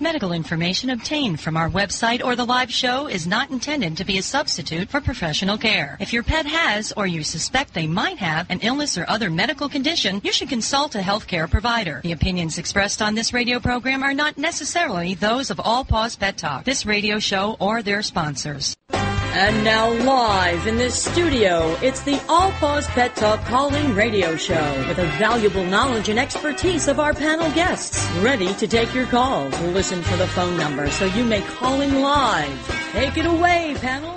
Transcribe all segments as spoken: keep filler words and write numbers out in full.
Medical information obtained from our website or the live show is not intended to be a substitute for professional care. If your pet has or you suspect they might have an illness or other medical condition, you should consult a healthcare provider. The opinions expressed on this radio program are not necessarily those of All Paws Pet Talk, this radio show, or their sponsors. And now live in this studio, it's the All Paws Pet Talk call-in radio show with the valuable knowledge and expertise of our panel guests. Ready to take your calls. Listen for the phone number so you may call in live. Take it away, panel.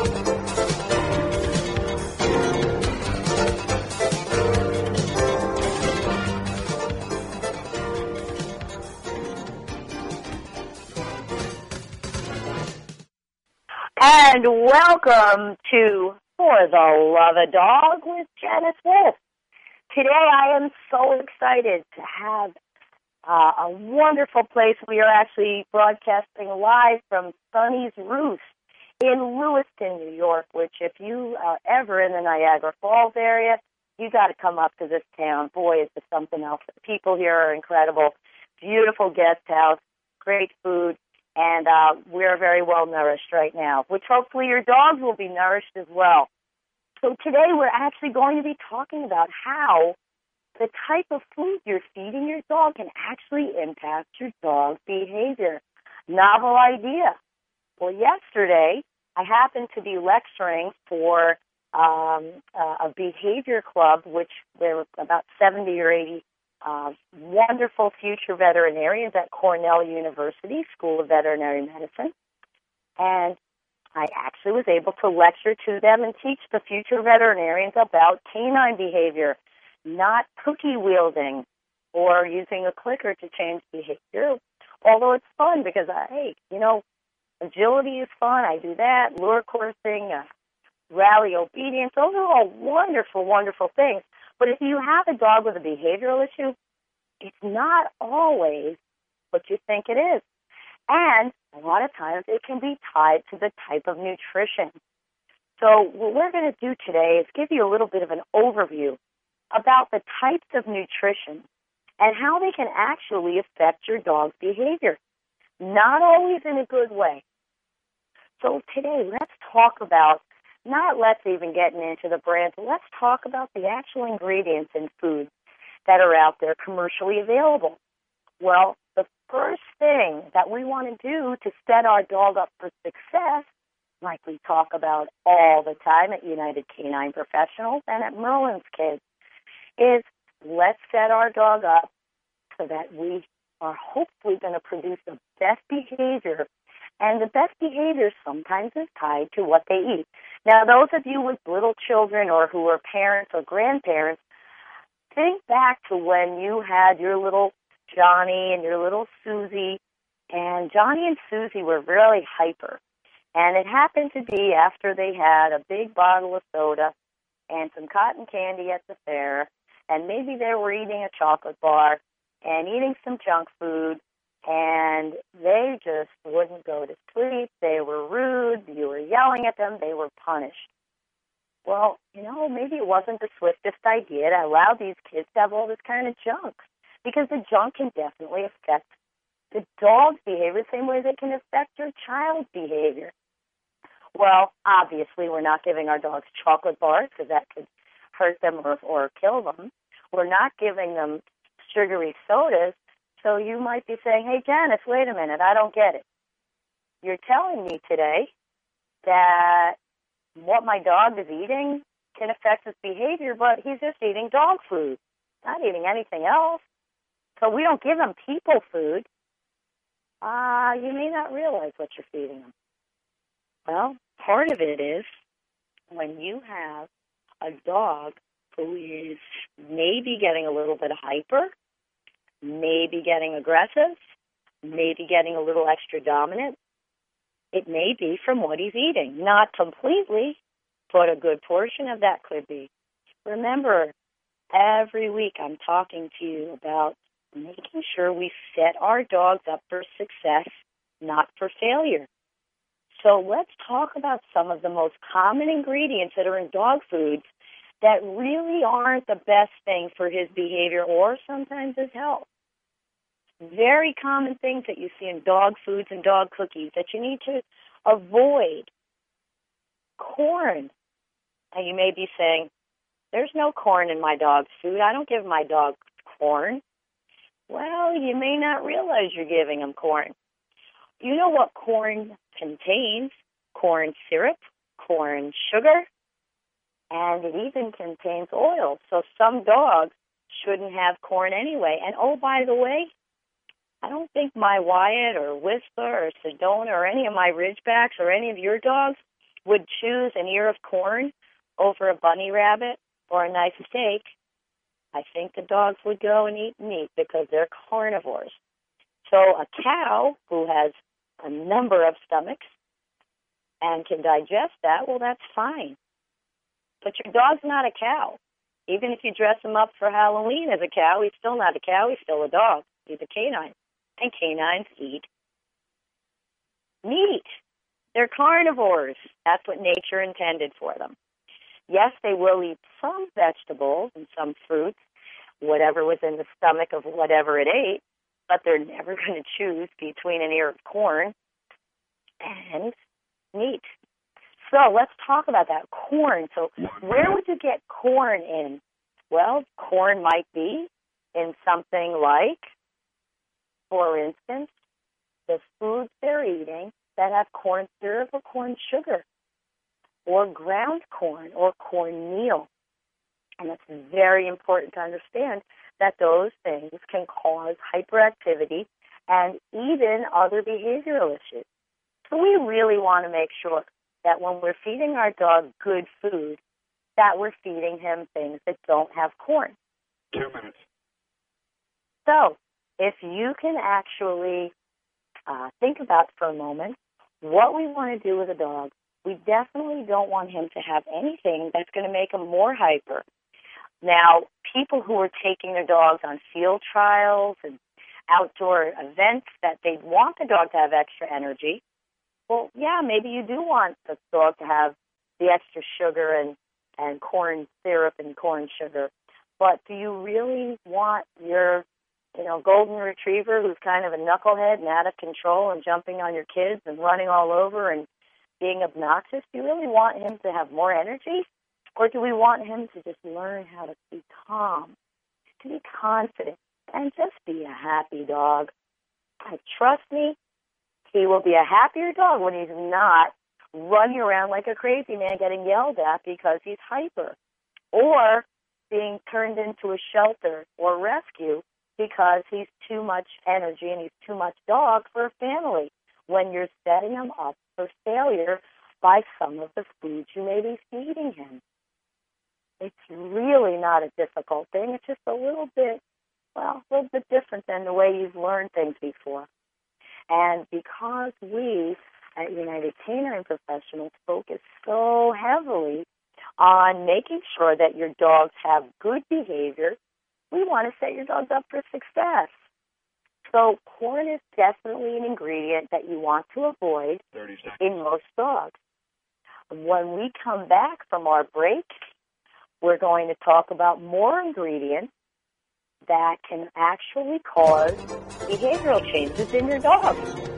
And welcome to For the Love of Dog with Janice Wolf. Today I am so excited to have uh, a wonderful place. We are actually broadcasting live from Sunny's Roost in Lewiston, New York, which if you are ever in the Niagara Falls area, you got to come up to this town. Boy, is it something else. The people here are incredible. Beautiful guest house, great food. And uh, we're very well nourished right now, which hopefully your dogs will be nourished as well. So today we're actually going to be talking about how the type of food you're feeding your dog can actually impact your dog's behavior. Novel idea. Well, yesterday I happened to be lecturing for um, a behavior club, which there were about seventy or eighty Uh, wonderful future veterinarians at Cornell University School of Veterinary Medicine. And I actually was able to lecture to them and teach the future veterinarians about canine behavior, not cookie wielding or using a clicker to change behavior, although it's fun because, I, hey, you know, agility is fun. I do that, lure coursing, uh, rally obedience. Those are all wonderful, wonderful things. But if you have a dog with a behavioral issue, it's not always what you think it is. And a lot of times it can be tied to the type of nutrition. So what we're going to do today is give you a little bit of an overview about the types of nutrition and how they can actually affect your dog's behavior. Not always in a good way. So today let's talk about Not let's even getting into the brands. Let's talk about the actual ingredients in foods that are out there commercially available. Well, the first thing that we want to do to set our dog up for success, like we talk about all the time at United Canine Professionals and at Merlin's Kids, is let's set our dog up so that we are hopefully going to produce the best behavior. And the best behavior sometimes is tied to what they eat. Now, those of you with little children or who are parents or grandparents, think back to when you had your little Johnny and your little Susie. And Johnny and Susie were really hyper. And it happened to be after they had a big bottle of soda and some cotton candy at the fair. And maybe they were eating a chocolate bar and eating some junk food. And they just wouldn't go to sleep. They were rude. You were yelling at them. They were punished. Well, you know, maybe it wasn't the swiftest idea to allow these kids to have all this kind of junk, because the junk can definitely affect the dog's behavior the same way that it can affect your child's behavior. Well, obviously, we're not giving our dogs chocolate bars because that could hurt them or, or kill them. We're not giving them sugary sodas. So you might be saying, hey, Janice, wait a minute, I don't get it. You're telling me today that what my dog is eating can affect his behavior, but he's just eating dog food, not eating anything else. So we don't give him people food. Uh, you may not realize what you're feeding him. Well, part of it is when you have a dog who is maybe getting a little bit hyper, maybe getting aggressive, maybe getting a little extra dominant. It may be from what he's eating. Not completely, but a good portion of that could be. Remember, every week I'm talking to you about making sure we set our dogs up for success, not for failure. So let's talk about some of the most common ingredients that are in dog foods that really aren't the best thing for his behavior or sometimes his health. very common things that you see in dog foods and dog cookies that you need to avoid. Corn. And you may be saying, there's no corn in my dog's food. I don't give my dog corn. Well, you may not realize you're giving them corn. You know what corn contains? Corn syrup, corn sugar, and it even contains oil. So some dogs shouldn't have corn anyway. And oh, by the way, I don't think my Wyatt or Whistler or Sedona or any of my Ridgebacks or any of your dogs would choose an ear of corn over a bunny rabbit or a nice steak. I think the dogs would go and eat meat because they're carnivores. So a cow who has a number of stomachs and can digest that, well, that's fine. But your dog's not a cow. Even if you dress him up for Halloween as a cow, he's still not a cow. He's still a dog. He's a canine. And canines eat meat. They're carnivores. That's what nature intended for them. Yes, they will eat some vegetables and some fruits, whatever was in the stomach of whatever it ate, but they're never going to choose between an ear of corn and meat. So let's talk about that. Corn. So where would you get corn in? Well, corn might be in something like, for instance, the foods they're eating that have corn syrup or corn sugar, or ground corn or cornmeal. And it's very important to understand that those things can cause hyperactivity and even other behavioral issues. So we really want to make sure that when we're feeding our dog good food, that we're feeding him things that don't have corn. Two minutes. So if you can actually uh, think about for a moment what we want to do with a dog, we definitely don't want him to have anything that's going to make him more hyper. Now, people who are taking their dogs on field trials and outdoor events that they want the dog to have extra energy, well, yeah, maybe you do want the dog to have the extra sugar and, and corn syrup and corn sugar. But do you really want your, you know, golden retriever who's kind of a knucklehead and out of control and jumping on your kids and running all over and being obnoxious? Do you really want him to have more energy? Or do we want him to just learn how to be calm, to be confident, and just be a happy dog? And trust me, he will be a happier dog when he's not running around like a crazy man getting yelled at because he's hyper, or being turned into a shelter or rescue because he's too much energy and he's too much dog for a family, when you're setting him up for failure by some of the foods you may be feeding him. It's really not a difficult thing. It's just a little bit, well, a little bit different than the way you've learned things before. And because we at United Canine Professionals focus so heavily on making sure that your dogs have good behavior, we want to set your dogs up for success. So corn is definitely an ingredient that you want to avoid in most dogs. When we come back from our break, we're going to talk about more ingredients that can actually cause behavioral changes in your dog.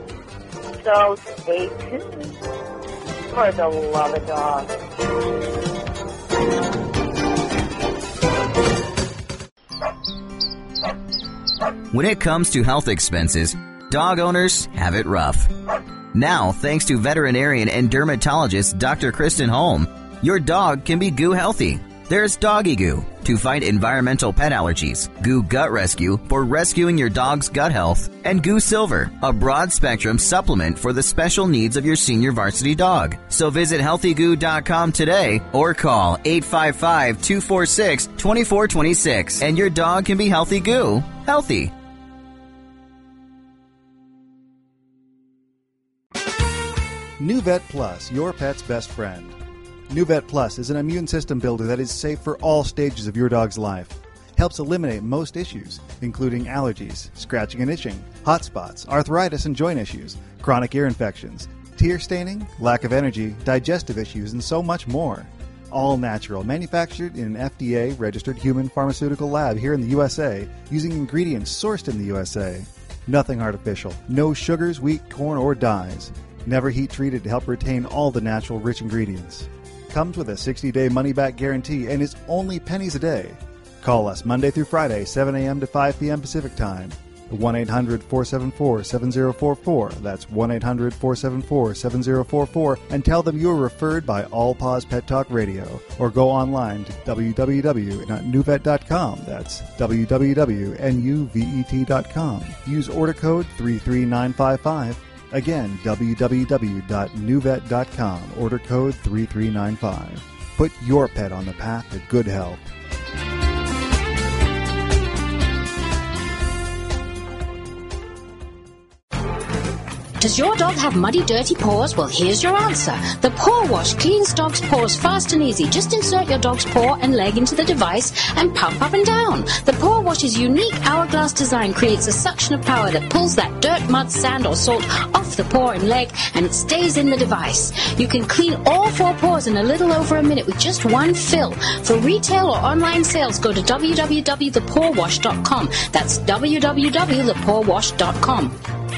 So stay tuned for the Love a Dog. When it comes to health expenses, dog owners have it rough. Now, thanks to veterinarian and dermatologist Doctor Kristen Holm, your dog can be Goo Healthy. There's Doggy Goo to fight environmental pet allergies, Goo Gut Rescue for rescuing your dog's gut health, and Goo Silver, a broad-spectrum supplement for the special needs of your senior varsity dog. So visit healthy goo dot com today or call eight five five, two four six, two four two six and your dog can be Healthy Goo. Healthy. NuVet Plus, your pet's best friend. NuVet Plus is an immune system builder that is safe for all stages of your dog's life. Helps eliminate most issues, including allergies, scratching and itching, hot spots, arthritis and joint issues, chronic ear infections, tear staining, lack of energy, digestive issues, and so much more. All natural, manufactured in an F D A-registered human pharmaceutical lab here in the U S A, using ingredients sourced in the U S A. Nothing artificial. No sugars, wheat, corn, or dyes. Never heat treated to help retain all the natural rich ingredients. Comes with a sixty-day money-back guarantee and is only pennies a day. Call us Monday through Friday, seven a.m. to five p.m. Pacific Time. one eight hundred four seven four seven zero four four. That's one eight hundred four seven four seven zero four four. And tell them you were referred by All Paws Pet Talk Radio. Or go online to w w w dot new vet dot com. That's w w w dot new vet dot com. Use order code three three nine five five. Again, w w w dot new vet dot com. Order code three three nine five. Put your pet on the path to good health. Does your dog have muddy, dirty paws? Well, here's your answer. The Paw Wash cleans dog's paws fast and easy. Just insert your dog's paw and leg into the device and pump up and down. The Paw Wash's unique hourglass design creates a suction of power that pulls that dirt, mud, sand, or salt off the paw and leg, and it stays in the device. You can clean all four paws in a little over a minute with just one fill. For retail or online sales, go to w w w dot the paw wash dot com. That's w w w dot the paw wash dot com.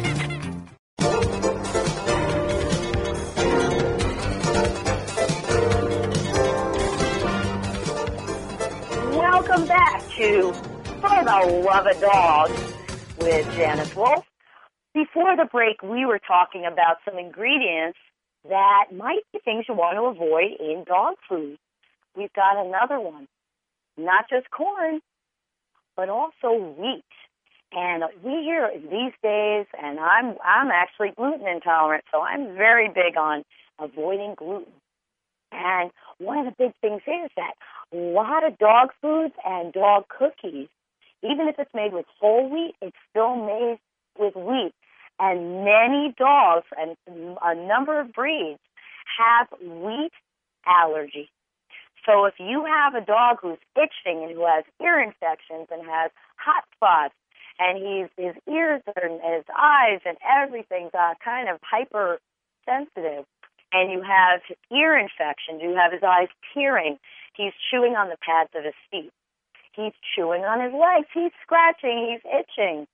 Welcome back to For the Love of Dog with Janice Wolf. Before the break, we were talking about some ingredients that might be things you want to avoid in dog food. We've got another one. Not just corn, but also wheat. And we hear these days, and I'm I'm actually gluten intolerant, so I'm very big on avoiding gluten. And one of the big things is that a lot of dog foods and dog cookies, even if it's made with whole wheat, it's still made with wheat. And many dogs and a number of breeds have wheat allergy. So if you have a dog who's itching and who has ear infections and has hot spots, and he's, his ears and his eyes and everything's uh, kind of hypersensitive, and you have ear infections, you have his eyes tearing, he's chewing on the pads of his feet, he's chewing on his legs, he's scratching, he's itching,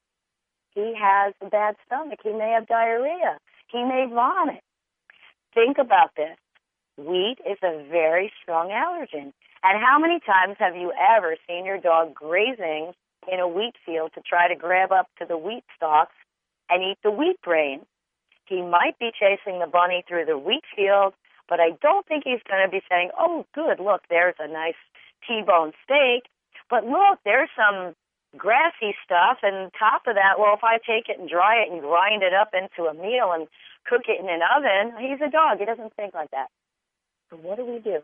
he has a bad stomach, he may have diarrhea, he may vomit. Think about this. Wheat is a very strong allergen. And how many times have you ever seen your dog grazing in a wheat field to try to grab up to the wheat stalks and eat the wheat grain? He might be chasing the bunny through the wheat field, but I don't think he's going to be saying, oh, good, look, there's a nice T-bone steak, but look, there's some grassy stuff, and top of that, well, if I take it and dry it and grind it up into a meal and cook it in an oven, he's a dog. He doesn't think like that. So what do we do?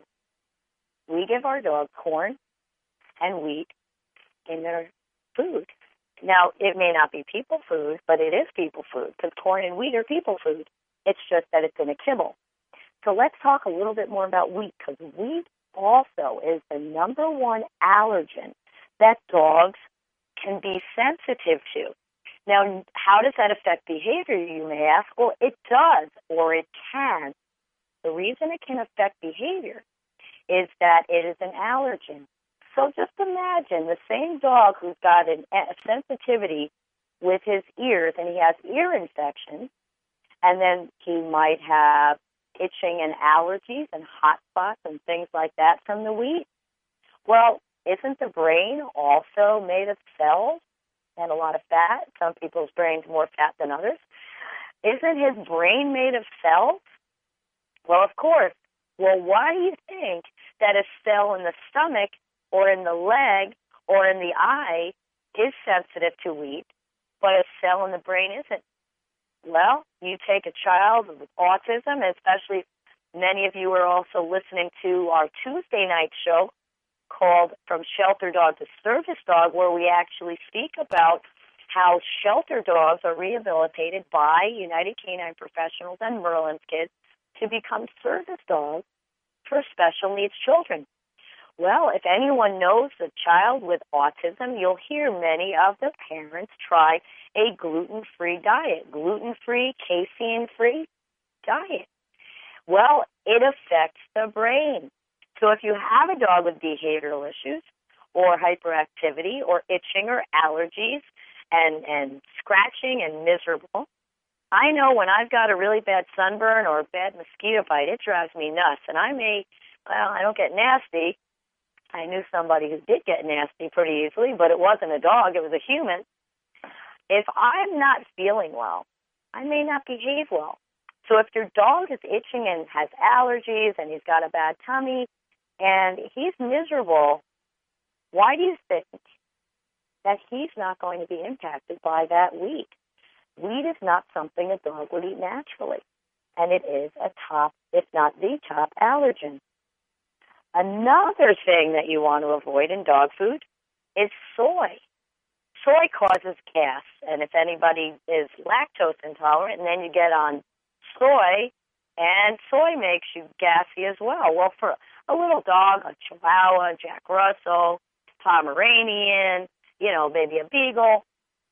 We give our dog corn and wheat in their food. Now, it may not be people food, but it is people food, because corn and wheat are people food. It's just that it's in a kibble. So let's talk a little bit more about wheat, because wheat also is the number one allergen that dogs can be sensitive to. Now, how does that affect behavior, you may ask? Well, it does, or it can. The reason it can affect behavior is that it is an allergen. So just imagine the same dog who's got an, a sensitivity with his ears, and he has ear infections, and then he might have itching and allergies and hot spots and things like that from the wheat. Well, isn't the brain also made of cells and a lot of fat? Some people's brains more fat than others. Isn't his brain made of cells? Well, of course. Well, why do you think that a cell in the stomach or in the leg or in the eye is sensitive to wheat, but a cell in the brain isn't? Well, you take a child with autism, especially many of you are also listening to our Tuesday night show called From Shelter Dog to Service Dog, where we actually speak about how shelter dogs are rehabilitated by United Canine Professionals and Merlin's Kids to become service dogs for special needs children. Well, if anyone knows a child with autism, you'll hear many of the parents try a gluten-free diet, gluten-free, casein-free diet. Well, it affects the brain. So if you have a dog with behavioral issues or hyperactivity or itching or allergies, and, and scratching and miserable. I know when I've got a really bad sunburn or a bad mosquito bite, it drives me nuts. And I may, well, I don't get nasty. I knew somebody who did get nasty pretty easily, but it wasn't a dog, it was a human. If I'm not feeling well, I may not behave well. So if your dog is itching and has allergies and he's got a bad tummy and he's miserable, why do you think that he's not going to be impacted by that wheat? Wheat is not something a dog would eat naturally, and it is a top, if not the top, allergen. Another thing that you want to avoid in dog food is soy. Soy causes gas, and if anybody is lactose intolerant, and then you get on soy, and soy makes you gassy as well. Well, for a little dog, a Chihuahua, Jack Russell, Pomeranian, you know, maybe a Beagle,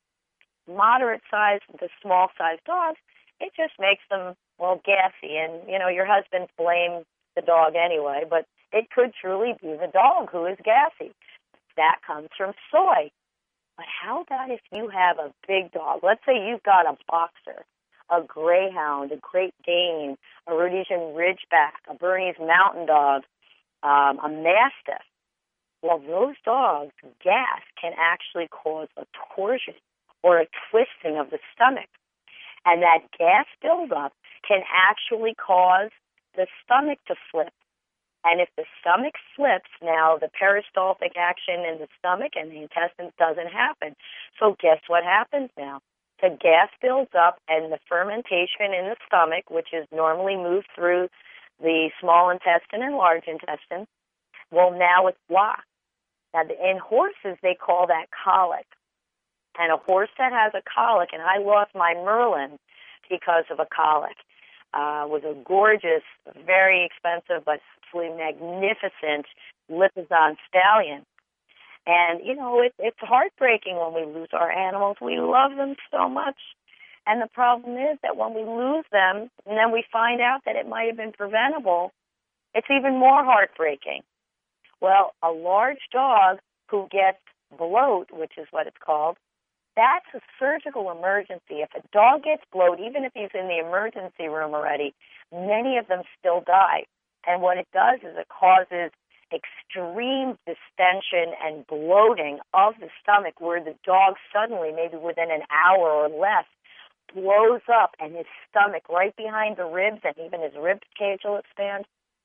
moderate-sized to small-sized dogs, it just makes them, well, gassy. And, you know, your husband blames the dog anyway, but it could truly be the dog who is gassy. That comes from soy. But how about if you have a big dog? Let's say you've got a boxer, a greyhound, a Great Dane, a Rhodesian Ridgeback, a Bernese Mountain Dog, um, a Mastiff. Well, those dogs, gas can actually cause a torsion or a twisting of the stomach. And that gas buildup can actually cause the stomach to flip. And if the stomach flips, now the peristaltic action in the stomach and the intestines doesn't happen. So guess what happens now? The gas builds up and the fermentation in the stomach, which is normally moved through the small intestine and large intestine, well, now it's blocked. Now, in horses, they call that colic. And a horse that has a colic, and I lost my Merlin because of a colic, uh, was a gorgeous, very expensive, but absolutely magnificent Lipizzan stallion. And, you know, it, it's heartbreaking when we lose our animals. We love them so much. And the problem is that when we lose them, and then we find out that it might have been preventable, it's even more heartbreaking. Well, a large dog who gets bloat, which is what it's called, that's a surgical emergency. If a dog gets bloat, even if he's in the emergency room already, many of them still die. And what it does is it causes extreme distension and bloating of the stomach where the dog suddenly, maybe within an hour or less, blows up and his stomach right behind the ribs and even his rib cage will expand.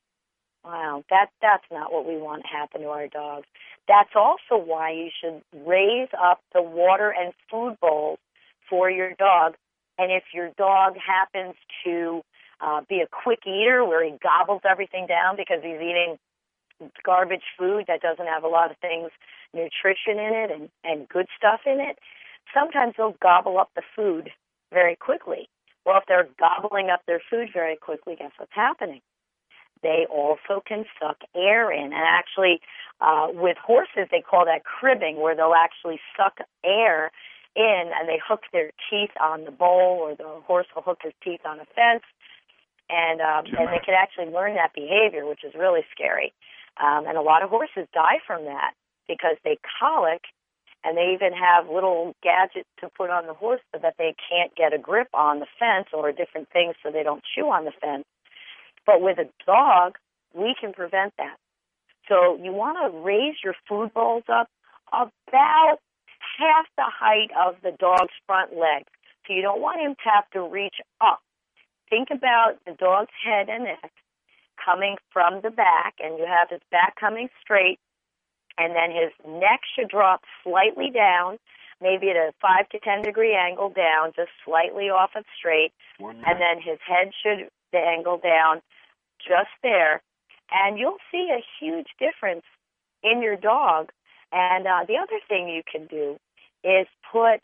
Wow, that that's not what we want to happen to our dogs. That's also why you should raise up the water and food bowls for your dog. And if your dog happens to uh, be a quick eater where he gobbles everything down because he's eating garbage food that doesn't have a lot of things, nutrition in it and, and good stuff in it, sometimes they'll gobble up the food very quickly. Well, if they're gobbling up their food very quickly, guess what's happening? They also can suck air in. And actually, uh, with horses, they call that cribbing, where they'll actually suck air in and they hook their teeth on the bowl, or the horse will hook his teeth on a fence. And um, and they can actually learn that behavior, which is really scary. Um, and a lot of horses die from that because they colic, and they even have little gadgets to put on the horse so that they can't get a grip on the fence or different things so they don't chew on the fence. But with a dog, we can prevent that. So you want to raise your food bowls up about half the height of the dog's front leg. So you don't want him to have to reach up. Think about the dog's head and neck coming from the back, and you have his back coming straight, and then his neck should drop slightly down, maybe at a five to ten degree angle down, just slightly off of straight, and then his head should angle down just there, and you'll see a huge difference in your dog. And uh, the other thing you can do is put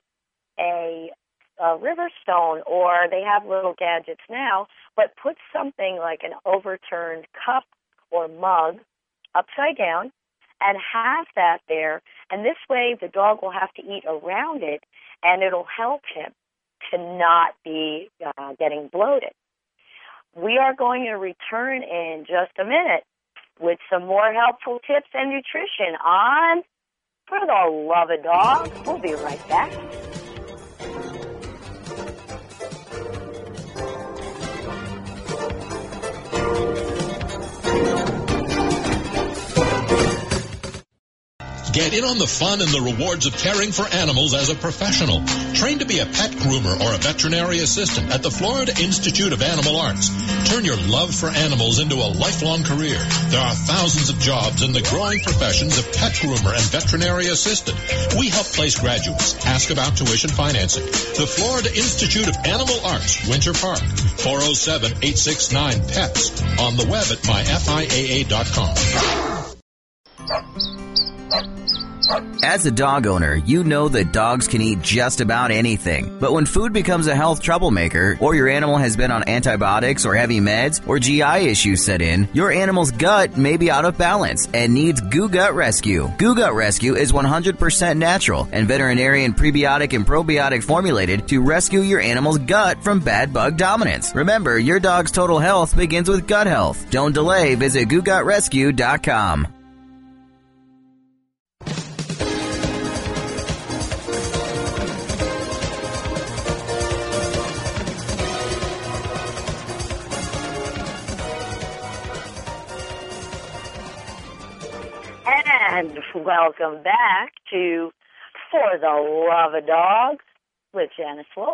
a, a river stone, or they have little gadgets now, but put something like an overturned cup or mug upside down and have that there, and this way the dog will have to eat around it, and it'll help him to not be uh, getting bloated. We are going to return in just a minute with some more helpful tips and nutrition on For the Love of Dog. We'll be right back. Get in on the fun and the rewards of caring for animals as a professional. Train to be a pet groomer or a veterinary assistant at the Florida Institute of Animal Arts. Turn your love for animals into a lifelong career. There are thousands of jobs in the growing professions of pet groomer and veterinary assistant. We help place graduates. Ask about tuition financing. The Florida Institute of Animal Arts, Winter Park, four oh seven, eight six nine, P E T S, on the web at my F I A A dot com. As a dog owner, you know that dogs can eat just about anything. But when food becomes a health troublemaker, or your animal has been on antibiotics or heavy meds, or G I issues set in, your animal's gut may be out of balance and needs Goo Gut Rescue. Goo Gut Rescue is one hundred percent natural and veterinarian prebiotic and probiotic formulated to rescue your animal's gut from bad bug dominance. Remember, your dog's total health begins with gut health. Don't delay. Visit goo gut rescue dot com. And welcome back to For the Love of Dogs with Janice Wolf.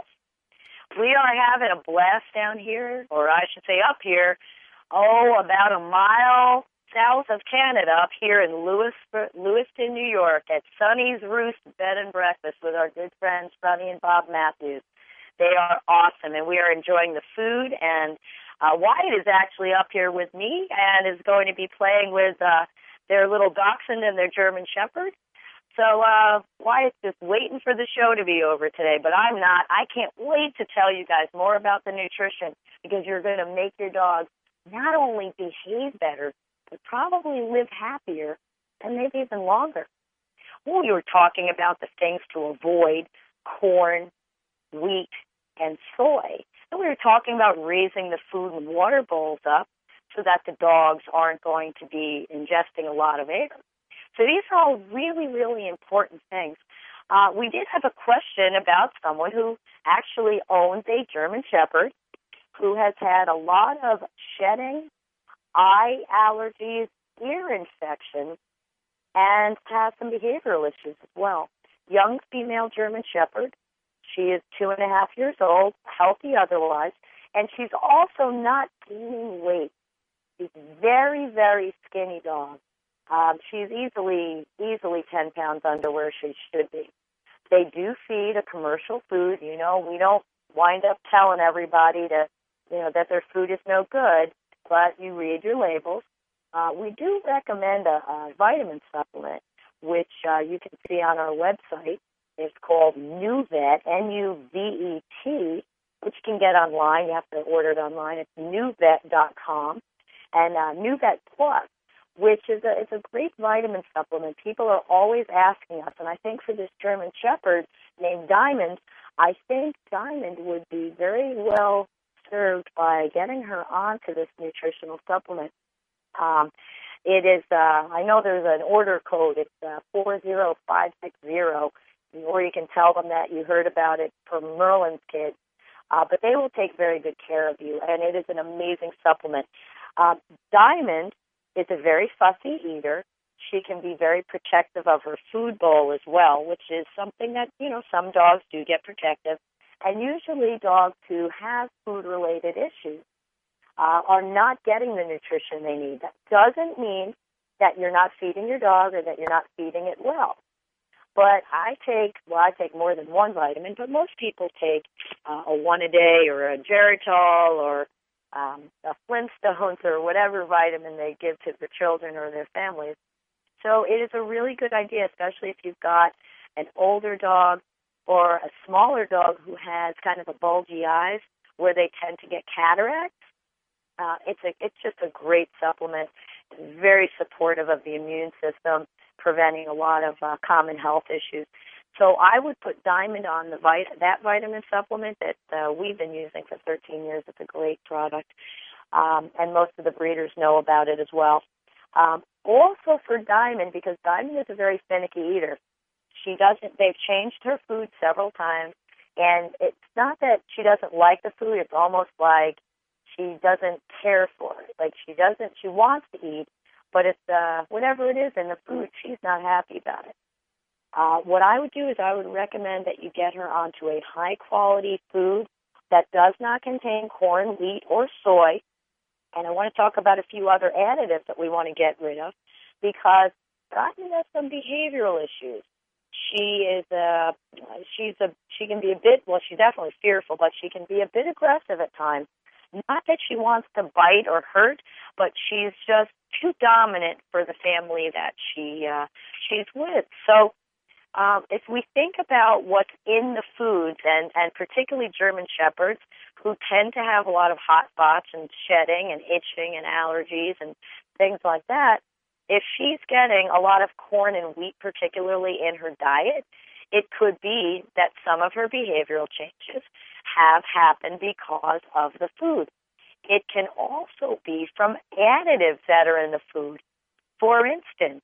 We are having a blast down here, or I should say up here, oh, about a mile south of Canada, up here in Lewis, Lewiston, New York, at Sonny's Roost Bed and Breakfast with our good friends Sonny and Bob Matthews. They are awesome, and we are enjoying the food. And uh, Wyatt is actually up here with me and is going to be playing with uh, their little dachshund and their German Shepherd. So uh, Wyatt's just waiting for the show to be over today, but I'm not. I can't wait to tell you guys more about the nutrition, because you're going to make your dog not only behave better, but probably live happier and maybe even longer. Well, you were talking about the things to avoid: corn, wheat, and soy. And we were talking about raising the food and water bowls up so that the dogs aren't going to be ingesting a lot of air. So these are all really, really important things. Uh, we did have a question about someone who actually owns a German Shepherd who has had a lot of shedding, eye allergies, ear infections, and has some behavioral issues as well. Young female German Shepherd. She is two and a half years old, healthy otherwise, and she's also not gaining weight. She's a very, very skinny dog. Um, she's easily, easily ten pounds under where she should be. They do feed a commercial food. You know, we don't wind up telling everybody to, you know, that their food is no good, but you read your labels. Uh, we do recommend a, a vitamin supplement, which uh, you can see on our website. It's called NuVet, N U V E T, which you can get online. You have to order it online. It's new vet dot com. And uh, NuVet Plus, which is a, it's a great vitamin supplement. People are always asking us, and I think for this German Shepherd named Diamond, I think Diamond would be very well served by getting her onto this nutritional supplement. Um, it is, uh, I know there's an order code. It's uh, four zero five six zero, or you can tell them that you heard about it from Merlin's Kids. Uh, but they will take very good care of you, and it is an amazing supplement. Uh, Diamond is a very fussy eater. She can be very protective of her food bowl as well, which is something that, you know, some dogs do get protective. And usually dogs who have food-related issues uh, are not getting the nutrition they need. That doesn't mean that you're not feeding your dog or that you're not feeding it well. But I take, well, I take more than one vitamin, but most people take uh, a one-a-day or a Geritol or um, a Flintstones or whatever vitamin they give to their children or their families. So it is a really good idea, especially if you've got an older dog or a smaller dog who has kind of a bulgy eyes where they tend to get cataracts. Uh, it's a, it's just a great supplement. It's very supportive of the immune system, preventing a lot of uh, common health issues. So I would put Diamond on the vit- that vitamin supplement that uh, we've been using for thirteen years. It's a great product, um, and most of the breeders know about it as well. Um, also for Diamond, because Diamond is a very finicky eater, she doesn't. They've changed her food several times, and it's not that she doesn't like the food. It's almost like she doesn't care for it. Like she doesn't. She wants to eat, but it's uh, whatever it is in the food, she's not happy about it. Uh, what I would do is I would recommend that you get her onto a high-quality food that does not contain corn, wheat, or soy. And I want to talk about a few other additives that we want to get rid of, because Gotten has some behavioral issues. She is a, she's a, she can be a bit, well, she's definitely fearful, but she can be a bit aggressive at times. Not that she wants to bite or hurt, but she's just too dominant for the family that she uh, she's with. So um, if we think about what's in the foods, and, and particularly German Shepherds, who tend to have a lot of hot spots and shedding and itching and allergies and things like that, if she's getting a lot of corn and wheat, particularly in her diet, it could be that some of her behavioral changes have happened because of the food. It can also be from additives that are in the food. For instance,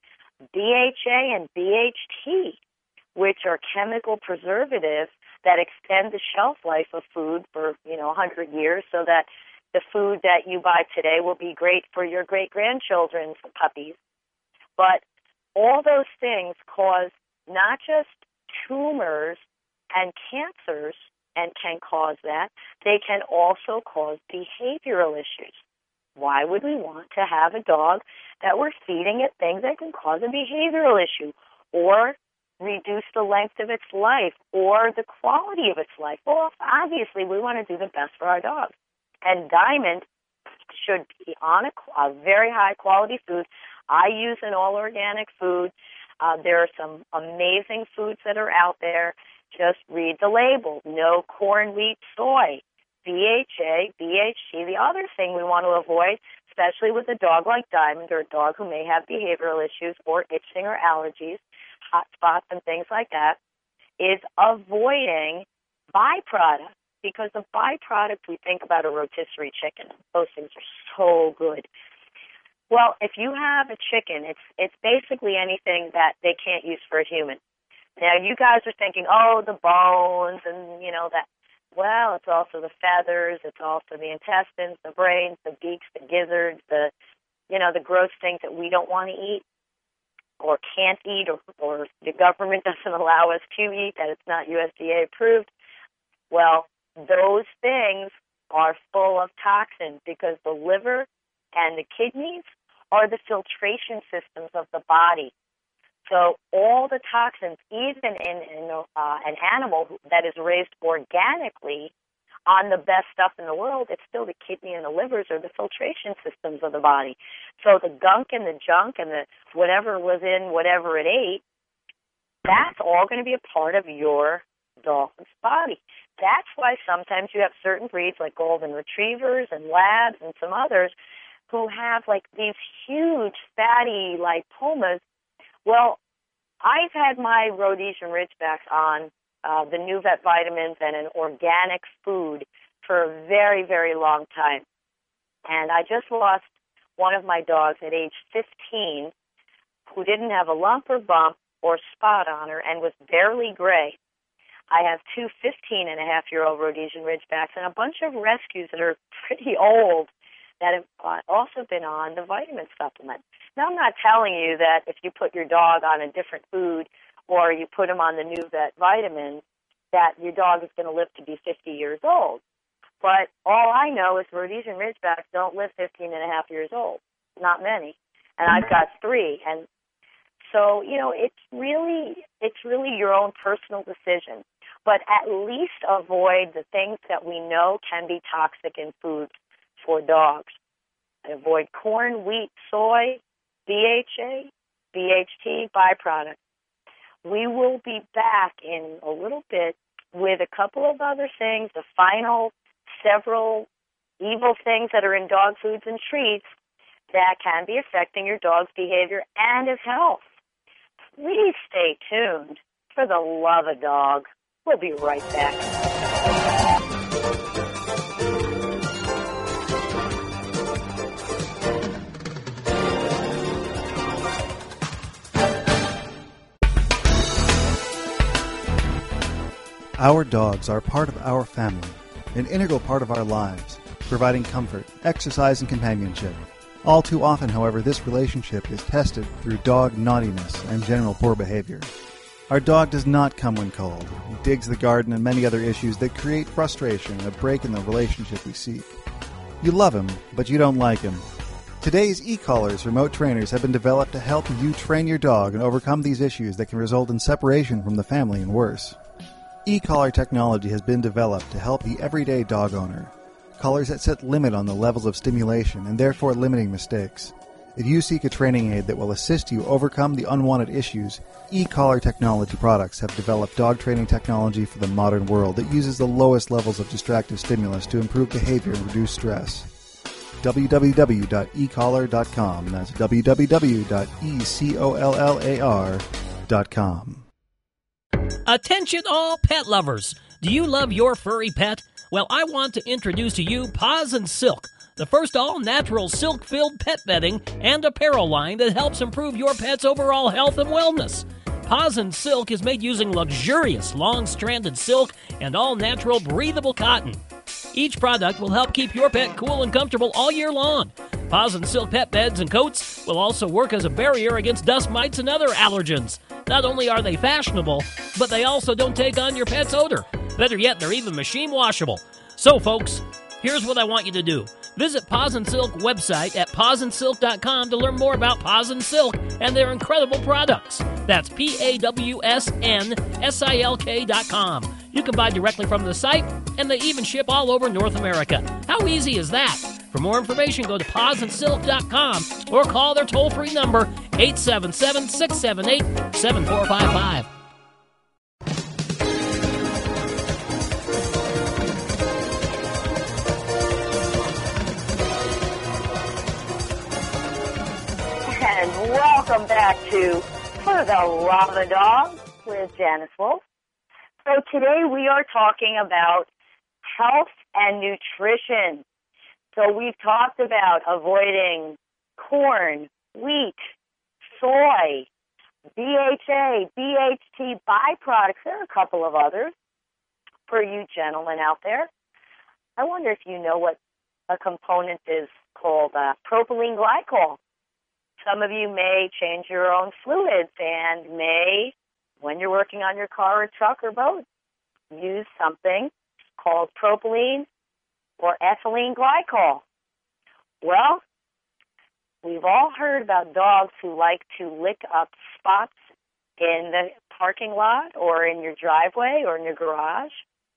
B H A and B H T, which are chemical preservatives that extend the shelf life of food for, you know, one hundred years, so that the food that you buy today will be great for your great-grandchildren's puppies. But all those things cause not just tumors and cancers, and can cause that, they can also cause behavioral issues. Why would we want to have a dog that we're feeding it things that can cause a behavioral issue, or reduce the length of its life, or the quality of its life? Well, obviously, we want to do the best for our dogs. And Diamond should be on a, a very high-quality food. I use an all-organic food. Uh, there are some amazing foods that are out there. Just read the label. No corn, wheat, soy, B H A, B H T. The other thing we want to avoid, especially with a dog like Diamond, or a dog who may have behavioral issues or itching or allergies, hot spots and things like that, is avoiding byproducts. Because the byproduct, we think about a rotisserie chicken. Those things are so good. Well, if you have a chicken, it's it's basically anything that they can't use for a human. Now, you guys are thinking, oh, the bones and, you know, that. Well, it's also the feathers. It's also the intestines, the brains, the beaks, the gizzards, the, you know, the gross things that we don't want to eat or can't eat, or, or the government doesn't allow us to eat, that it's not U S D A approved. Well, those things are full of toxins, because the liver and the kidneys are the filtration systems of the body. So all the toxins, even in, in uh, an animal that is raised organically on the best stuff in the world, it's still the kidney and the livers are the filtration systems of the body. So the gunk and the junk and the whatever was in whatever it ate, that's all going to be a part of your dog's body. That's why sometimes you have certain breeds like golden retrievers and labs and some others who have like these huge fatty lipomas. Well, I've had my Rhodesian Ridgebacks on uh, the NuVet vitamins and an organic food for a very, very long time. And I just lost one of my dogs at age fifteen who didn't have a lump or bump or spot on her and was barely gray. I have two fifteen-and-a-half-year-old Rhodesian Ridgebacks and a bunch of rescues that are pretty old that have also been on the vitamin supplement. Now, I'm not telling you that if you put your dog on a different food or you put him on the NuVet vitamins, that your dog is going to live to be fifty years old. But all I know is Rhodesian Ridgebacks don't live fifteen and a half years old. Not many. And I've got three. And so, you know, it's really, it's really your own personal decision. But at least avoid the things that we know can be toxic in foods for dogs. Avoid corn, wheat, soy, B H A, B H T, byproducts. We will be back in a little bit with a couple of other things, the final several evil things that are in dog foods and treats that can be affecting your dog's behavior and his health. Please stay tuned. For the love of dog. We'll be right back. Our dogs are part of our family, an integral part of our lives, providing comfort, exercise, and companionship. All too often, however, this relationship is tested through dog naughtiness and general poor behavior. Our dog does not come when cold. He digs the garden and many other issues that create frustration and a break in the relationship we seek. You love him, but you don't like him. Today's e-collars remote trainers have been developed to help you train your dog and overcome these issues that can result in separation from the family and worse. E-collar technology has been developed to help the everyday dog owner. Collars that set limit on the levels of stimulation and therefore limiting mistakes. If you seek a training aid that will assist you overcome the unwanted issues, e-collar technology products have developed dog training technology for the modern world that uses the lowest levels of distractive stimulus to improve behavior and reduce stress. w w w dot e collar dot com. That's w w w dot e collar dot com. Attention all pet lovers! Do you love your furry pet? Well, I want to introduce to you Paws and Silk, the first all-natural silk-filled pet bedding and apparel line that helps improve your pet's overall health and wellness. Paws and Silk is made using luxurious long-stranded silk and all-natural breathable cotton. Each product will help keep your pet cool and comfortable all year long. Paws and Silk pet beds and coats will also work as a barrier against dust mites and other allergens. Not only are they fashionable, but they also don't take on your pet's odor. Better yet, they're even machine washable. So, folks, here's what I want you to do. Visit Paws and Silk website at paws and silk dot com to learn more about Paws and Silk and their incredible products. That's P A W S N S I L K dot com. You can buy directly from the site, and they even ship all over North America. How easy is that? For more information, go to paws and silk dot com or call their toll-free number, eight seven seven, six seven eight, seven four five five. And welcome back to For the Love of Dog with Janice Wolf. So today we are talking about health and nutrition. So we've talked about avoiding corn, wheat, soy, B H A, B H T byproducts. There are a couple of others for you gentlemen out there. I wonder if you know what a component is called uh, propylene glycol. Some of you may change your own fluids and may, when you're working on your car or truck or boat, use something called propylene or ethylene glycol. Well, we've all heard about dogs who like to lick up spots in the parking lot or in your driveway or in your garage.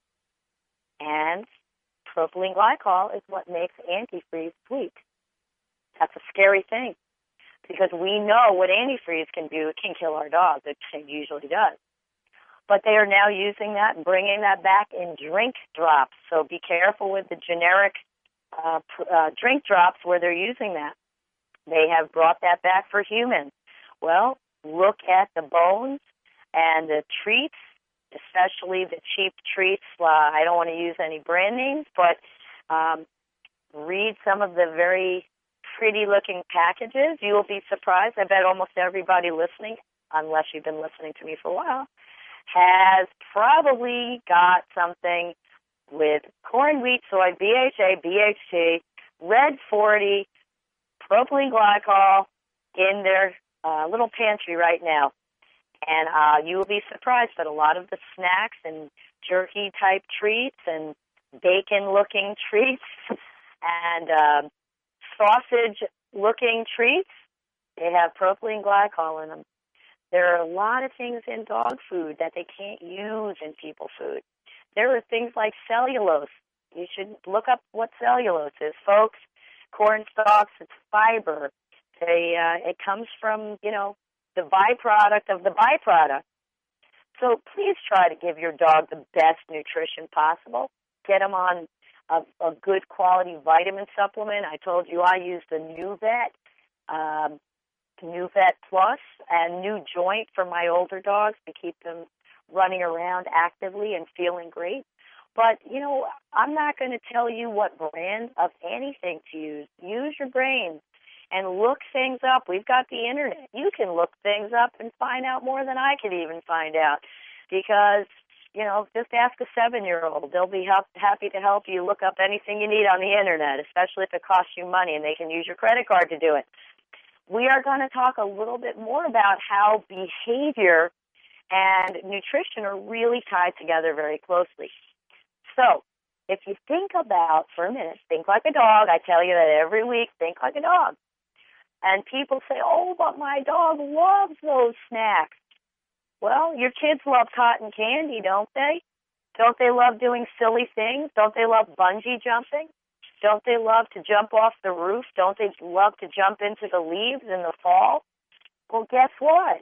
And propylene glycol is what makes antifreeze sweet. That's a scary thing, because we know what antifreeze can do. It can kill our dogs. It usually does. But they are now using that and bringing that back in drink drops. So be careful with the generic uh, uh, drink drops where they're using that. They have brought that back for humans. Well, look at the bones and the treats, especially the cheap treats. Uh, I don't want to use any brand names, but um, read some of the very pretty-looking packages. You will be surprised. I bet almost everybody listening, unless you've been listening to me for a while, has probably got something with corn, wheat, soy, B H A, B H T, red forty, propylene glycol in their uh, little pantry right now. And uh, you will be surprised that a lot of the snacks and jerky-type treats and bacon-looking treats and uh, sausage-looking treats, they have propylene glycol in them. There are a lot of things in dog food that they can't use in people food. There are things like cellulose. You should look up what cellulose is, folks. Corn stalks, it's fiber. They, uh, it comes from, you know, the byproduct of the byproduct. So please try to give your dog the best nutrition possible. Get them on a, a good quality vitamin supplement. I told you I use the NuVet, um, NuVet Plus, and New Joint for my older dogs to keep them running around actively and feeling great. But, you know, I'm not going to tell you what brand of anything to use. Use your brain and look things up. We've got the Internet. You can look things up and find out more than I could even find out, because you know, just ask a seven-year-old. They'll be help, happy to help you look up anything you need on the Internet, especially if it costs you money and they can use your credit card to do it. We are going to talk a little bit more about how behavior and nutrition are really tied together very closely. So, if you think about, for a minute, think like a dog. I tell you that every week, think like a dog. And people say, oh, but my dog loves those snacks. Well, your kids love cotton candy, don't they? Don't they love doing silly things? Don't they love bungee jumping? Don't they love to jump off the roof? Don't they love to jump into the leaves in the fall? Well, guess what?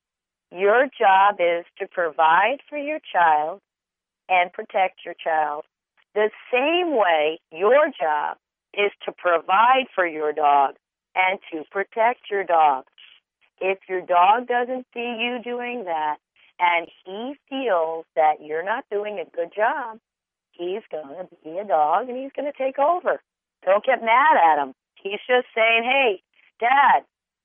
Your job is to provide for your child and protect your child. The same way your job is to provide for your dog and to protect your dog. If your dog doesn't see you doing that and he feels that you're not doing a good job, he's going to be a dog and he's going to take over. Don't get mad at him. He's just saying, hey, Dad,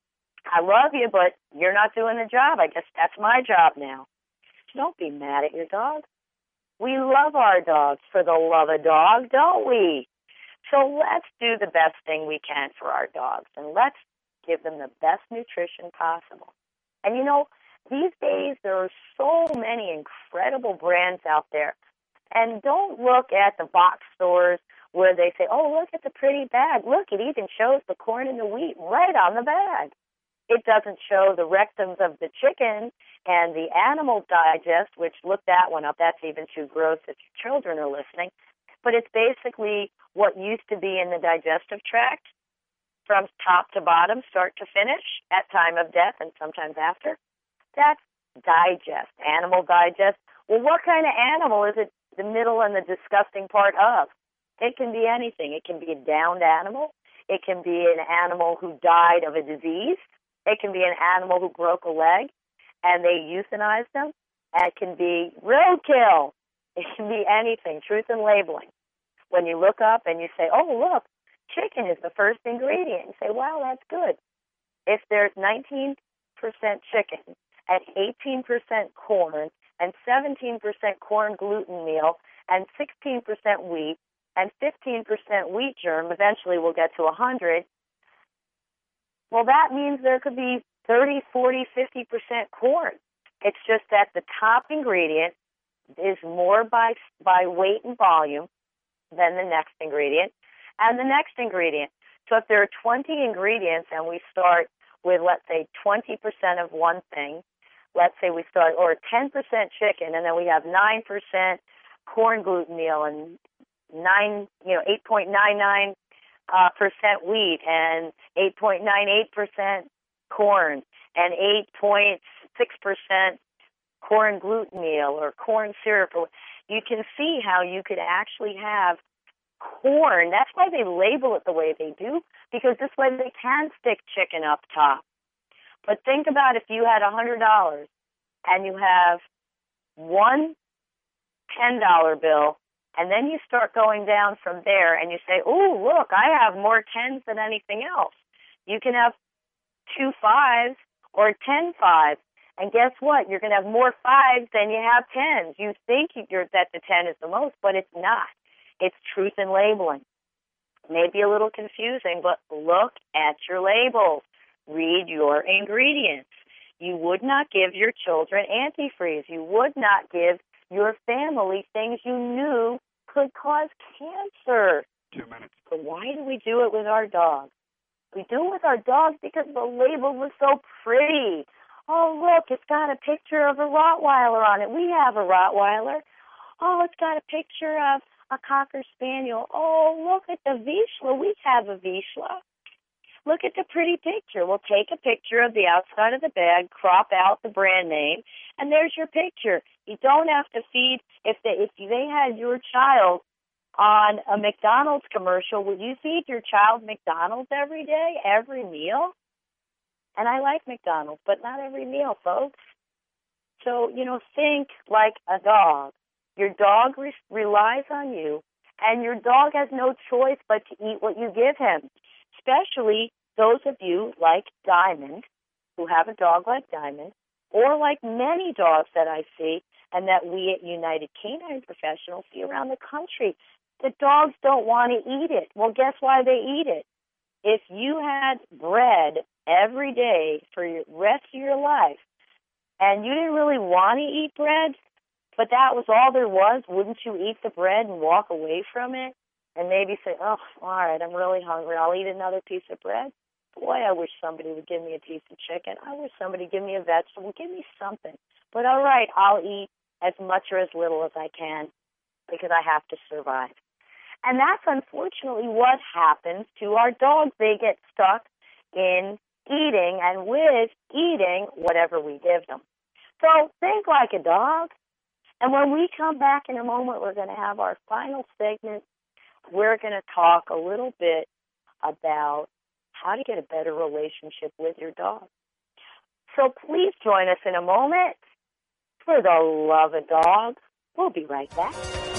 I love you, but you're not doing the job. I guess that's my job now. Don't be mad at your dog. We love our dogs for the love of dog, don't we? So let's do the best thing we can for our dogs, and let's give them the best nutrition possible. And, you know, these days there are so many incredible brands out there. And don't look at the box stores where they say, oh, look at the pretty bag. Look, it even shows the corn and the wheat right on the bag. It doesn't show the rectums of the chicken and the Animal Digest, which, look that one up. That's even too gross if your children are listening. But it's basically what used to be in the digestive tract from top to bottom, start to finish, at time of death and sometimes after. That's digest, Animal Digest. Well, what kind of animal is it the middle and the disgusting part of? It can be anything. It can be a downed animal. It can be an animal who died of a disease. It can be an animal who broke a leg and they euthanized them. It can be roadkill. It can be anything, truth in labeling. When you look up and you say, oh, look, chicken is the first ingredient, you say, wow, that's good. If there's nineteen percent chicken and eighteen percent corn and seventeen percent corn gluten meal and sixteen percent wheat and fifteen percent wheat germ, eventually we'll get to one hundred, well, that means there could be thirty, forty, fifty percent corn. It's just that the top ingredient is more by by weight and volume than the next ingredient and the next ingredient. So if there are twenty ingredients and we start with, let's say, twenty percent of one thing, let's say we start, or ten percent chicken, and then we have nine percent corn gluten meal and nine, you know, eight point nine nine uh, percent wheat and eight point nine eight percent corn and eight point six percent corn gluten meal or corn syrup. You can see how you could actually have corn. That's why they label it the way they do, because this way they can stick chicken up top. But think about if you had one hundred dollars and you have one ten dollar bill, and then you start going down from there and you say, oh, look, I have more tens than anything else. You can have two fives or ten fives. And guess what? You're going to have more fives than you have tens. You think you're, that the ten is the most, but it's not. It's truth in labeling. Maybe a little confusing, but look at your labels. Read your ingredients. You would not give your children antifreeze. You would not give your family things you knew could cause cancer. Two minutes. So why do we do it with our dogs? We do it with our dogs because the label was so pretty. Oh, look, it's got a picture of a Rottweiler on it. We have a Rottweiler. Oh, it's got a picture of a Cocker Spaniel. Oh, look at the Vizsla. We have a Vizsla. Look at the pretty picture. We'll take a picture of the outside of the bag, crop out the brand name, and there's your picture. You don't have to feed. If they, if they had your child on a McDonald's commercial, would you feed your child McDonald's every day, every meal? And I like McDonald's, but not every meal, folks. So, you know, think like a dog. Your dog re- relies on you, and your dog has no choice but to eat what you give him, especially those of you like Diamond, who have a dog like Diamond, or like many dogs that I see and that we at United Canine Professionals see around the country. The dogs don't want to eat it. Well, guess why they eat it? If you had bread every day for the rest of your life, and you didn't really want to eat bread, but that was all there was, wouldn't you eat the bread and walk away from it and maybe say, oh, all right, I'm really hungry, I'll eat another piece of bread? Boy, I wish somebody would give me a piece of chicken. I wish somebody would give me a vegetable, give me something. But all right, I'll eat as much or as little as I can because I have to survive. And that's unfortunately what happens to our dogs. They get stuck in eating, and with eating, whatever we give them. So think like a dog. And when we come back in a moment, we're going to have our final segment. We're going to talk a little bit about how to get a better relationship with your dog. So please join us in a moment. For the love of dogs, we'll be right back.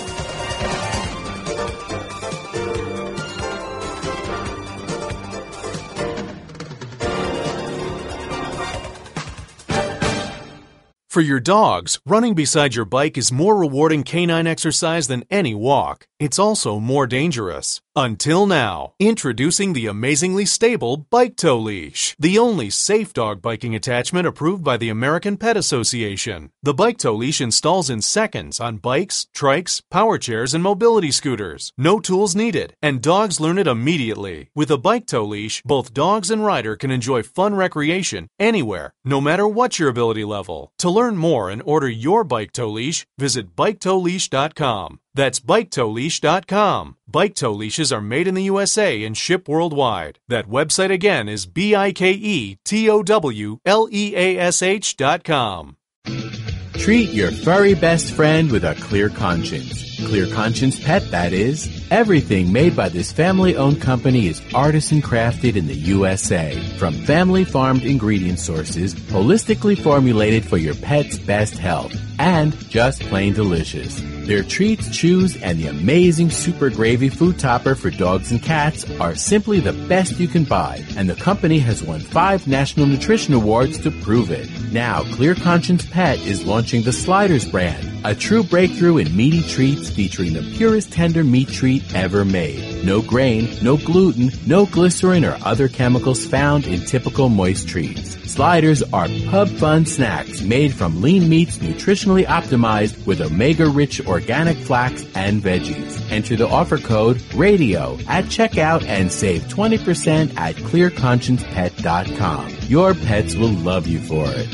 For your dogs, running beside your bike is more rewarding canine exercise than any walk. It's also more dangerous. Until now, introducing the amazingly stable Bike Tow Leash, the only safe dog biking attachment approved by the American Pet Association. The Bike Tow Leash installs in seconds on bikes, trikes, power chairs, and mobility scooters. No tools needed, and dogs learn it immediately. With a Bike Tow Leash, both dogs and rider can enjoy fun recreation anywhere, no matter what your ability level. To learn more and order your Bike Tow Leash, visit bike tow leash dot com. That's bike tow leash dot com. Bike Tow Leashes are made in the U S A and ship worldwide. That website again is B I K E T O W L E A S H dot com. Treat your furry best friend with a clear conscience. Clear Conscience Pet, that is. Everything made by this family-owned company is artisan crafted in the U S A. From family-farmed ingredient sources, holistically formulated for your pet's best health, and just plain delicious. Their treats, chews, and the amazing Super Gravy food topper for dogs and cats are simply the best you can buy, and the company has won five National Nutrition Awards to prove it. Now, Clear Conscience Pet is launching the Sliders brand, a true breakthrough in meaty treats featuring the purest tender meat treat ever made. No grain, no gluten, no glycerin or other chemicals found in typical moist treats. Sliders are pub fun snacks made from lean meats nutritionally optimized with omega-rich organic flax and veggies. Enter the offer code RADIO at checkout and save twenty percent at clear conscience pet dot com. Your pets will love you for it.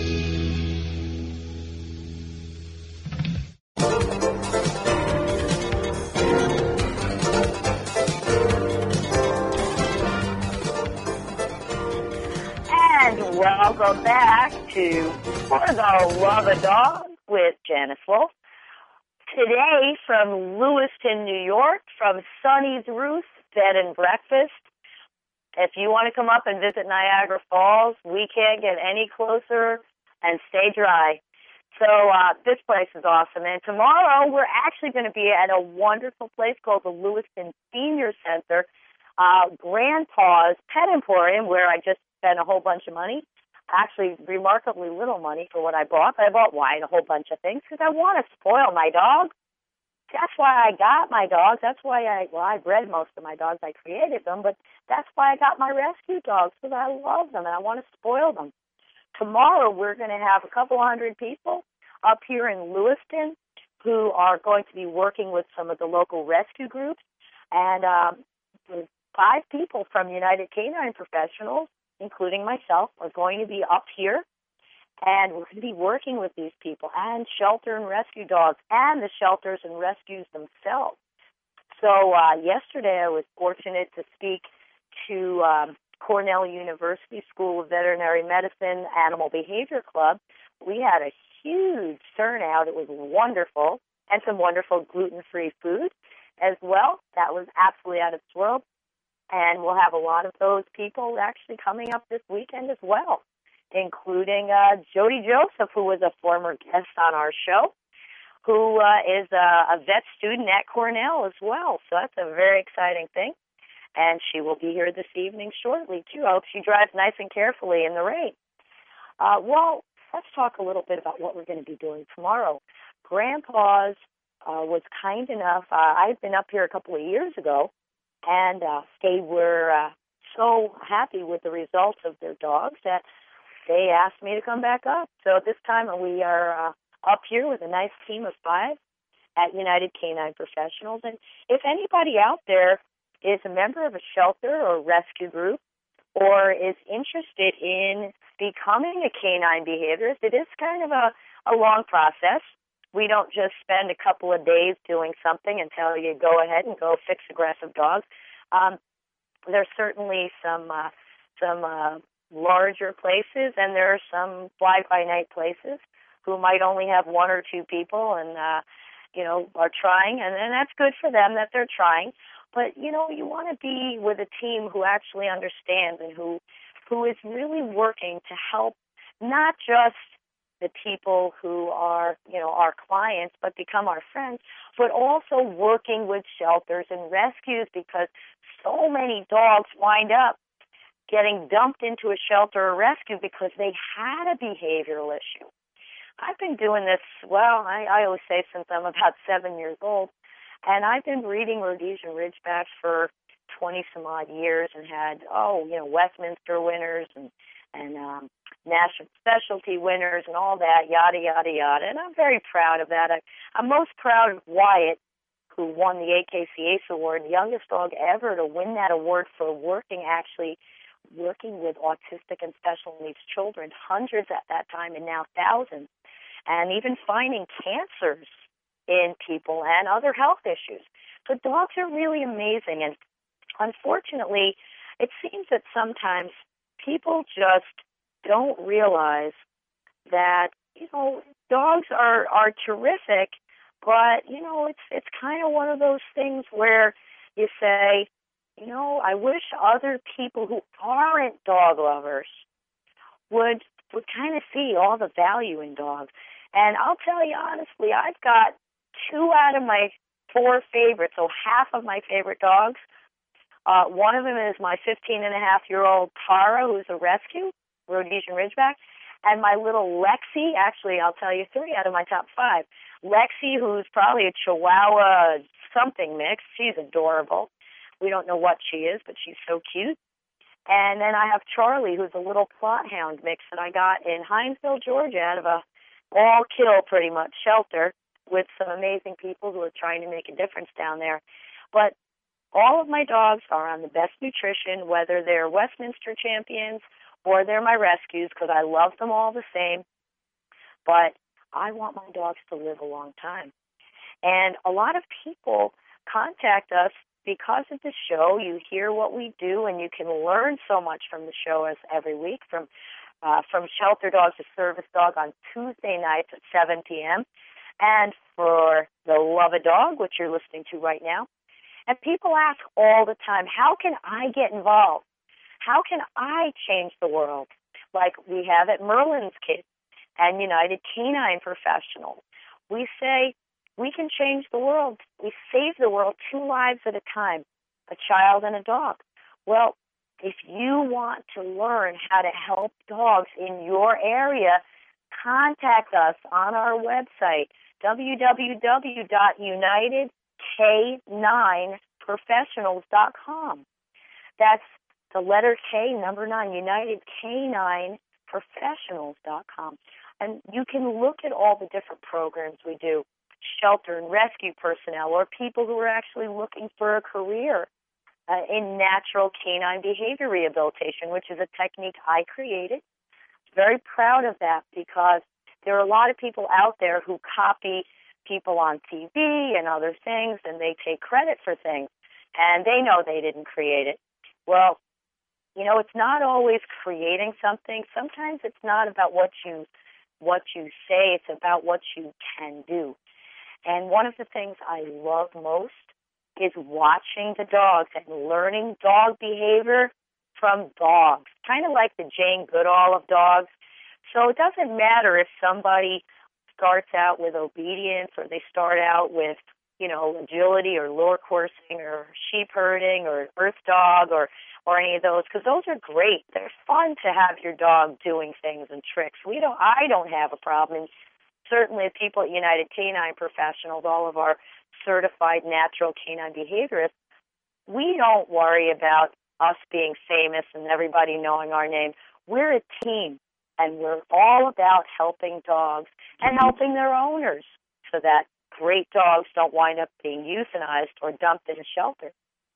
Welcome back to For the Love of Dogs with Janice Wolf. Today from Lewiston, New York, from Sonny's Roost Bed and Breakfast. If you want to come up and visit Niagara Falls, we can't get any closer, and stay dry. So uh, this place is awesome. And tomorrow we're actually going to be at a wonderful place called the Lewiston Senior Center, uh, Grandpa's Pet Emporium, where I just spent a whole bunch of money. Actually, remarkably little money for what I bought. But I bought wine, a whole bunch of things, because I want to spoil my dog. That's why I got my dogs. That's why I, well, I bred most of my dogs. I created them, but that's why I got my rescue dogs, because I love them and I want to spoil them. Tomorrow, we're going to have a couple hundred people up here in Lewiston who are going to be working with some of the local rescue groups. And um, five people from United Canine Professionals, including myself, are going to be up here, and we're going to be working with these people and shelter and rescue dogs and the shelters and rescues themselves. So uh, yesterday I was fortunate to speak to um, Cornell University School of Veterinary Medicine Animal Behavior Club. We had a huge turnout. It was wonderful, and some wonderful gluten-free food as well. That was absolutely out of this world. And we'll have a lot of those people actually coming up this weekend as well, including uh, Jody Joseph, who was a former guest on our show, who uh, is a, a vet student at Cornell as well. So that's a very exciting thing. And she will be here this evening shortly, too. I hope she drives nice and carefully in the rain. Uh, well, let's talk a little bit about what we're going to be doing tomorrow. Grandpa's uh, was kind enough. Uh, I've been up here a couple of years ago, and uh, they were uh, so happy with the results of their dogs that they asked me to come back up. So this time we are uh, up here with a nice team of five at United Canine Professionals. And if anybody out there is a member of a shelter or rescue group or is interested in becoming a canine behaviorist, it is kind of a, a long process. We don't just spend a couple of days doing something and tell you go ahead and go fix aggressive dogs. Um, there's certainly some uh, some uh, larger places, and there are some fly-by-night places who might only have one or two people and, uh, you know, are trying, and, and that's good for them that they're trying. But, you know, you want to be with a team who actually understands and who who is really working to help not just the people who are, you know, our clients, but become our friends, but also working with shelters and rescues, because so many dogs wind up getting dumped into a shelter or rescue because they had a behavioral issue. I've been doing this, well, I, I always say since I'm about seven years old, and I've been breeding Rhodesian Ridgebacks for twenty-some-odd years and had, oh, you know, Westminster winners and, and um, national specialty winners and all that, yada, yada, yada. And I'm very proud of that. I, I'm most proud of Wyatt, who won the A K C ACE Award, the youngest dog ever to win that award for working, actually, working with autistic and special needs children, hundreds at that time and now thousands, and even finding cancers in people and other health issues. So dogs are really amazing, and unfortunately, it seems that sometimes people just don't realize that, you know, dogs are, are terrific, but, you know, it's it's kind of one of those things where you say, you know, I wish other people who aren't dog lovers would would kind of see all the value in dogs. And I'll tell you honestly, I've got two out of my four favorites, so half of my favorite dogs. Uh, one of them is my fifteen-and-a-half-year-old Tara, who's a rescue, Rhodesian Ridgeback, and my little Lexi, actually, I'll tell you three out of my top five. Lexi, who's probably a Chihuahua something mix. She's adorable. We don't know what she is, but she's so cute. And then I have Charlie, who's a little Plot Hound mix that I got in Hinesville, Georgia, out of a all-kill, pretty much, shelter with some amazing people who are trying to make a difference down there. But all of my dogs are on the best nutrition, whether they're Westminster champions or they're my rescues, because I love them all the same. But I want my dogs to live a long time. And a lot of people contact us because of the show. You hear what we do, and you can learn so much from the show as every week, from uh, from Shelter Dog to Service Dog on Tuesday nights at seven p.m., and for the Love a Dog, which you're listening to right now. And people ask all the time, how can I get involved? How can I change the world? Like we have at Merlin's Kids and United Canine Professionals. We say we can change the world. We save the world two lives at a time, a child and a dog. Well, if you want to learn how to help dogs in your area, contact us on our website, w w w dot united k nine professionals dot com. That's the letter K, number nine, united k nine professionals dot com. And you can look at all the different programs we do, shelter and rescue personnel, or people who are actually looking for a career uh, in natural canine behavior rehabilitation, which is a technique I created. Very proud of that, because there are a lot of people out there who copy people on T V and other things, and they take credit for things, and they know they didn't create it. Well, you know, it's not always creating something. Sometimes it's not about what you what you say, it's about what you can do. And one of the things I love most is watching the dogs and learning dog behavior from dogs, kind of like the Jane Goodall of dogs. So it doesn't matter if somebody starts out with obedience or they start out with you know, agility or lure coursing or sheep herding or earth dog or, or any of those, because those are great. They're fun to have your dog doing things and tricks. We don't, I don't have a problem. And certainly people at United Canine Professionals, all of our certified natural canine behaviorists, we don't worry about us being famous and everybody knowing our name. We're a team, and we're all about helping dogs and helping their owners so that great dogs don't wind up being euthanized or dumped in a shelter.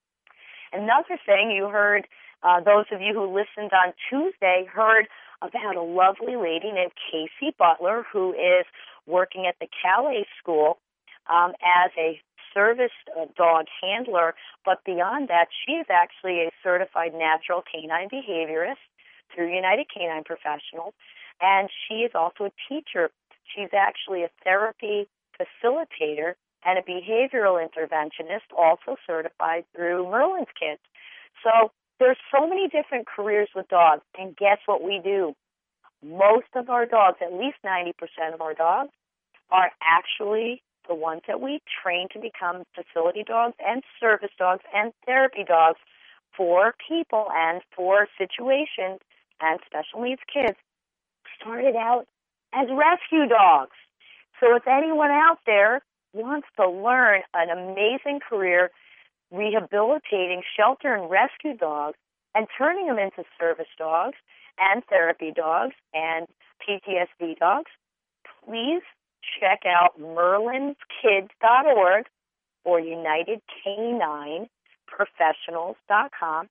Another thing you heard, uh, those of you who listened on Tuesday heard about a lovely lady named Casey Butler who is working at the Calais School um, as a service uh, dog handler, but beyond that, she is actually a certified natural canine behaviorist through United Canine Professionals, and she is also a teacher. She's actually a therapy facilitator and a behavioral interventionist, also certified through Merlin's Kids. So there's so many different careers with dogs, and guess what we do? Most of our dogs, at least ninety percent of our dogs, are actually the ones that we train to become facility dogs and service dogs and therapy dogs for people and for situations and special needs kids. Started out as rescue dogs. So if anyone out there wants to learn an amazing career rehabilitating shelter and rescue dogs and turning them into service dogs and therapy dogs and P T S D dogs, please check out merlins kids dot org or united canine professionals dot com.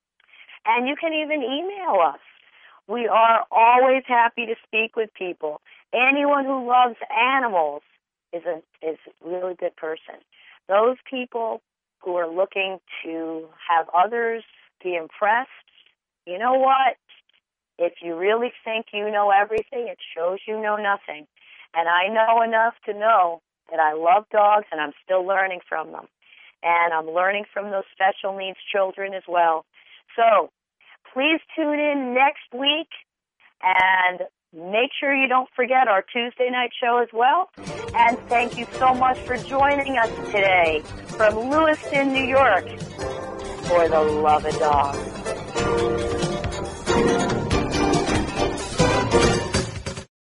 And you can even email us. We are always happy to speak with people. Anyone who loves animals is a is a really good person. Those people who are looking to have others be impressed, you know what? If you really think you know everything, it shows you know nothing. And I know enough to know that I love dogs and I'm still learning from them. And I'm learning from those special needs children as well. So please tune in next week and make sure you don't forget our Tuesday night show as well. And thank you so much for joining us today from Lewiston, New York, for the Love of Dogs.